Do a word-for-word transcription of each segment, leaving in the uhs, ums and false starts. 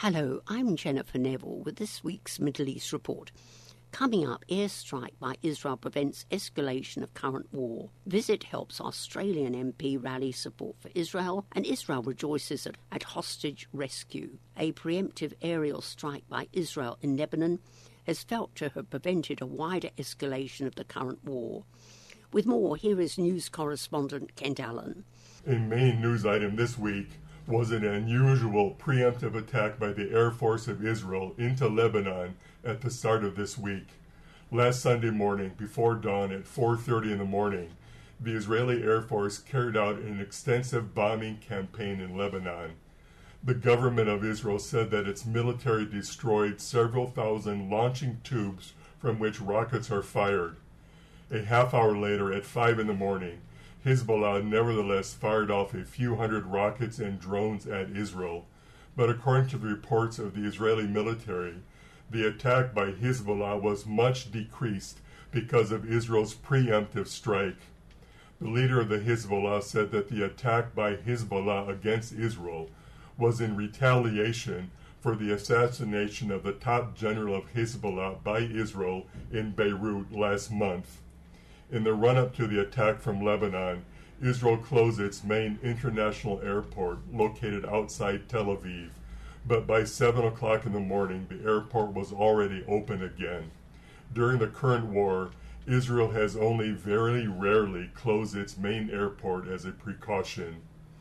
Hello, I'm Jennifer Neville with this week's Middle East report. Coming up, airstrike by Israel prevents escalation of current war. Visit helps Australian M P rally support for Israel, and Israel rejoices at, at hostage rescue. A preemptive aerial strike by Israel in Lebanon has felt to have prevented a wider escalation of the current war. With more, here is news correspondent Kent Allen. A main news item this week was an unusual preemptive attack by the Air Force of Israel into Lebanon at the start of this week. Last Sunday morning, before dawn at four thirty in the morning, the Israeli Air Force carried out an extensive bombing campaign in Lebanon. The government of Israel said that its military destroyed several thousand launching tubes from which rockets are fired. A half hour later, at five in the morning, Hezbollah nevertheless fired off a few hundred rockets and drones at Israel, but according to the reports of the Israeli military, the attack by Hezbollah was much decreased because of Israel's preemptive strike. The leader of the Hezbollah said that the attack by Hezbollah against Israel was in retaliation for the assassination of the top general of Hezbollah by Israel in Beirut last month. In the run-up to the attack from Lebanon, Israel closed its main international airport located outside Tel Aviv, but by seven o'clock in the morning the airport was already open again. During the current war, Israel has only very rarely closed its main airport as a precaution.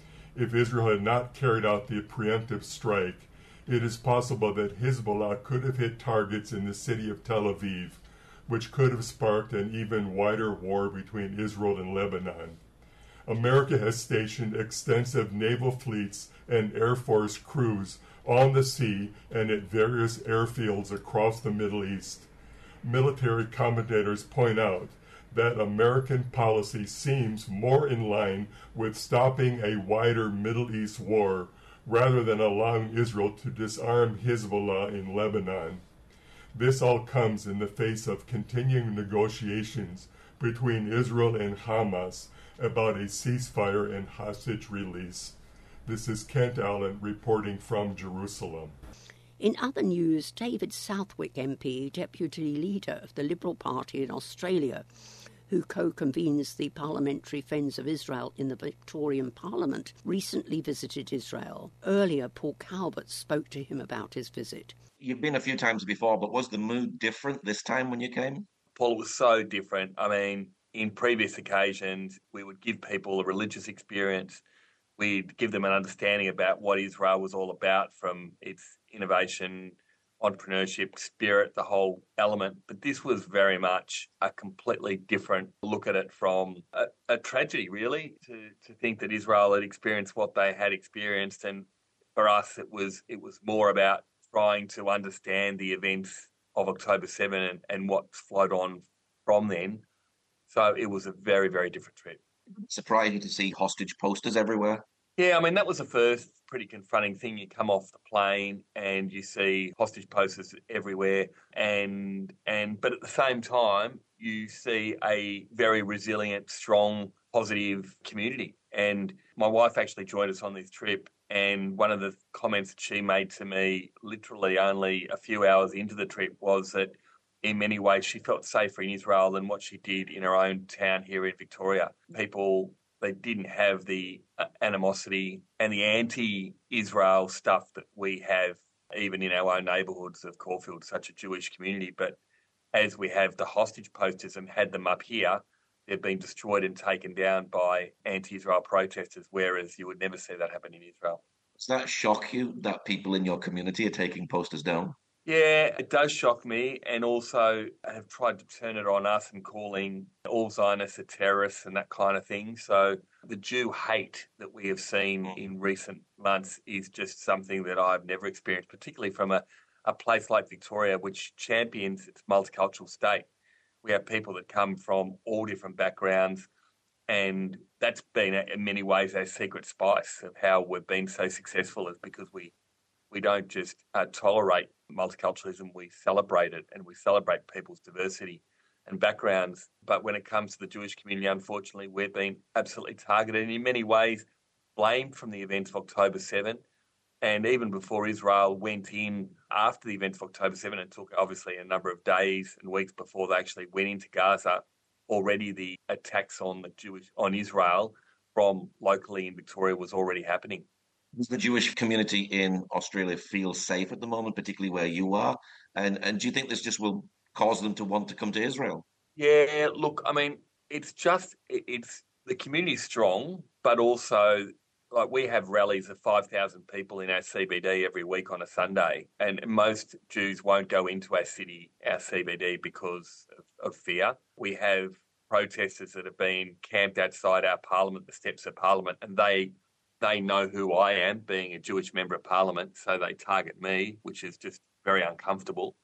If Israel had not carried out the preemptive strike, it is possible that Hezbollah could have hit targets in the city of Tel Aviv, which could have sparked an even wider war between Israel and Lebanon. America has stationed extensive naval fleets and Air Force crews on the sea and at various airfields across the Middle East. Military commentators point out that American policy seems more in line with stopping a wider Middle East war rather than allowing Israel to disarm Hezbollah in Lebanon. This all comes in the face of continuing negotiations between Israel and Hamas about a ceasefire and hostage release. This is Kent Allen reporting from Jerusalem. In other news, David Southwick M P, Deputy Leader of the Liberal Party in Australia, who co-convenes the Parliamentary Friends of Israel in the Victorian Parliament, recently visited Israel. Earlier, Paul Calvert spoke to him about his visit. You've been a few times before, but was the mood different this time when you came? Paul, it was so different. I mean, in previous occasions, we would give people a religious experience. We'd give them an understanding about what Israel was all about, from its innovation, entrepreneurship, spirit, the whole element. But this was very much a completely different look at it, from a, a tragedy, really, to, to think that Israel had experienced what they had experienced. And for us, it was it was more about trying to understand the events of October seventh and, and what flowed on from then. So it was a very, very different trip. Surprising to see hostage posters everywhere. Yeah, I mean, that was the first pretty confronting thing. You come off the plane and you see hostage posters everywhere. And and but at the same time, you see a very resilient, strong, positive community. And my wife actually joined us on this trip. And one of the comments that she made to me literally only a few hours into the trip was that in many ways she felt safer in Israel than what she did in her own town here in Victoria. People, they didn't have the animosity and the anti-Israel stuff that we have even in our own neighbourhoods of Caulfield, such a Jewish community. But as we have the hostage posters and had them up here, they've been destroyed and taken down by anti-Israel protesters, whereas you would never see that happen in Israel. Does that shock you that people in your community are taking posters down? Yeah, it does shock me, and also have tried to turn it on us and calling all Zionists are terrorists and that kind of thing. So the Jew hate that we have seen in recent months is just something that I've never experienced, particularly from a, a place like Victoria, which champions its multicultural state. We have people that come from all different backgrounds, and that's been, in many ways, our secret spice of how we've been so successful, is because we we don't just uh, tolerate multiculturalism, we celebrate it, and we celebrate people's diversity and backgrounds. But when it comes to the Jewish community, unfortunately, we've been absolutely targeted and in many ways blamed from the events of October seventh. And even before Israel went in after the events of October seventh, it took obviously a number of days and weeks before they actually went into Gaza. Already the attacks on the Jewish on Israel from locally in Victoria was already happening. Does the Jewish community in Australia feel safe at the moment, particularly where you are? And and do you think this just will cause them to want to come to Israel? Yeah, look, I mean, it's just it- it's the community's strong, but also like we have rallies of five thousand people in our C B D every week on a Sunday, and most Jews won't go into our city, our C B D, because of, of fear. We have protesters that have been camped outside our parliament, the steps of parliament, and they they know who I am, being a Jewish member of parliament, so they target me, which is just very uncomfortable.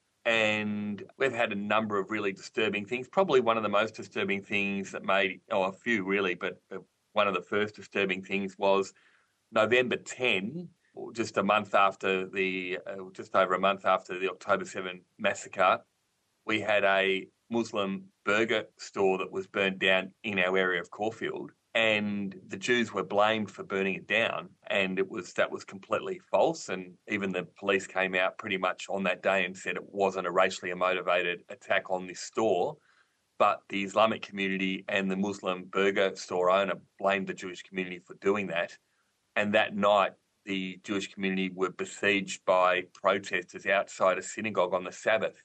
And we've had a number of really disturbing things. Probably one of the most disturbing things that made, oh, a few really, but one of the first disturbing things was November tenth, just a month after the, uh, just over a month after the October seventh massacre, we had a Muslim burger store that was burned down in our area of Caulfield. And the Jews were blamed for burning it down, and it was that was completely false. And even the police came out pretty much on that day and said it wasn't a racially motivated attack on this store, but the Islamic community and the Muslim burger store owner blamed the Jewish community for doing that. And that night, the Jewish community were besieged by protesters outside a synagogue on the Sabbath.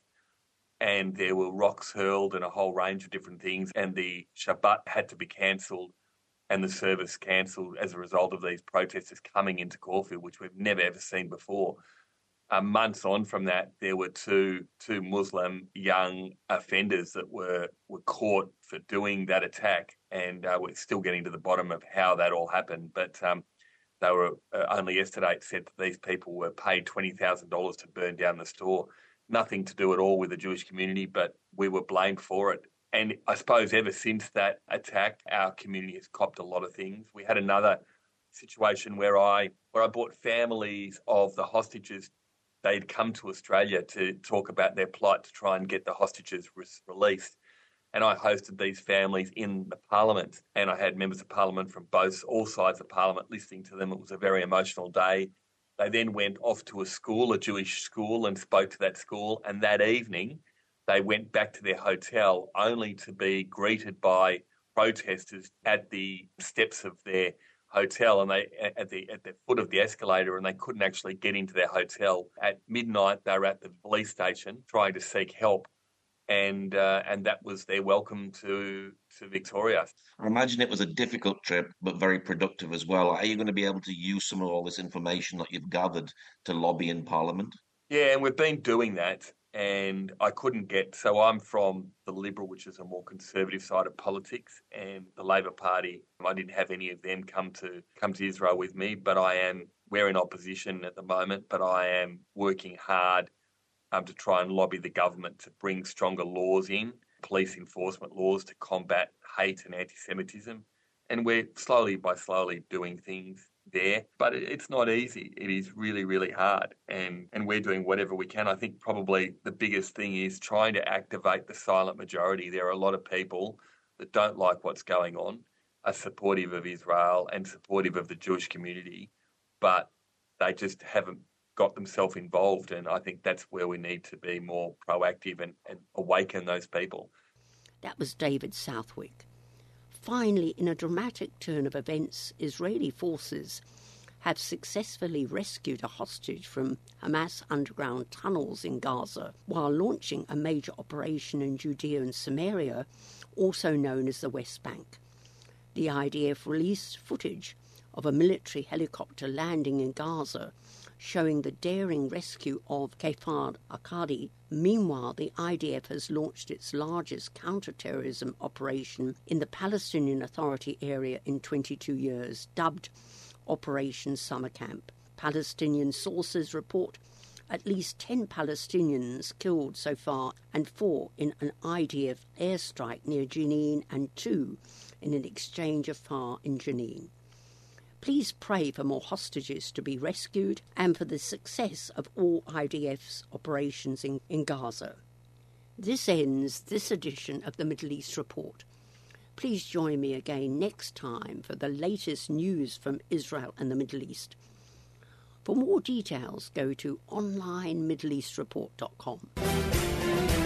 And there were rocks hurled and a whole range of different things. And the Shabbat had to be cancelled and the service cancelled as a result of these protesters coming into Caulfield, which we've never, ever seen before. Uh, months on from that, there were two two Muslim young offenders that were, were caught for doing that attack. And uh, we're still getting to the bottom of how that all happened. But um, they were uh, only yesterday it said that these people were paid twenty thousand dollars to burn down the store. Nothing to do at all with the Jewish community, but we were blamed for it. And I suppose ever since that attack, our community has copped a lot of things. We had another situation where I where I brought families of the hostages. They'd come to Australia to talk about their plight to try and get the hostages re- released. And I hosted these families in the parliament, and I had members of parliament from both all sides of parliament listening to them. It was a very emotional day. They then went off to a school, a Jewish school, and spoke to that school. And that evening, they went back to their hotel only to be greeted by protesters at the steps of their hotel and they at the at the foot of the escalator, and they couldn't actually get into their hotel. At midnight, they were at the police station trying to seek help. And uh, and that was their welcome to to Victoria. I imagine it was a difficult trip, but very productive as well. Are you going to be able to use some of all this information that you've gathered to lobby in Parliament? Yeah, and we've been doing that. And I couldn't get, so I'm from the Liberal, which is a more conservative side of politics, and the Labor Party. I didn't have any of them come to come to Israel with me, but I am, we're in opposition at the moment, but I am working hard um, to try and lobby the government to bring stronger laws in, police enforcement laws to combat hate and anti-Semitism. And we're slowly by slowly doing things there, but it's not easy. It is really, really hard, and and we're doing whatever we can. I think probably the biggest thing is trying to activate the silent majority. There are a lot of people that don't like what's going on, are supportive of Israel and supportive of the Jewish community, but they just haven't got themselves involved, and I think that's where we need to be more proactive and, and awaken those people. That was David Southwick. Finally, in a dramatic turn of events, Israeli forces have successfully rescued a hostage from Hamas underground tunnels in Gaza while launching a major operation in Judea and Samaria, also known as the West Bank. The I D F released footage of a military helicopter landing in Gaza, showing the daring rescue of Kefar Arkadi. Meanwhile, the I D F has launched its largest counter-terrorism operation in the Palestinian Authority area in twenty-two years, dubbed Operation Summer Camp. Palestinian sources report at least ten Palestinians killed so far, and four in an I D F airstrike near Jenin, and two in an exchange of fire in Jenin. Please pray for more hostages to be rescued and for the success of all I D F's operations in, in Gaza. This ends this edition of the Middle East Report. Please join me again next time for the latest news from Israel and the Middle East. For more details, go to online middle east report dot com.